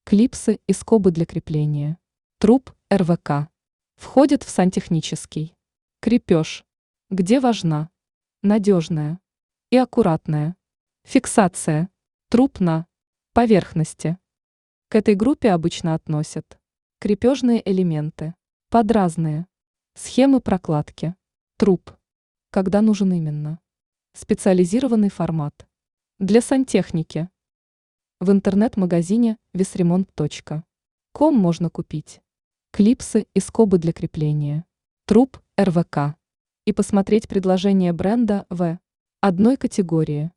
Клипсы и скобы для крепления. Труб РВК. Входит в сантехнический. Крепеж. Где важна надежная и аккуратная фиксация труб на поверхности. К этой группе обычно относят крепежные элементы под разные схемы прокладки труб, когда нужен именно специализированный формат. Для сантехники в интернет-магазине visremont.com можно купить клипсы и скобы для крепления труб РВК и посмотреть предложения бренда в одной категории.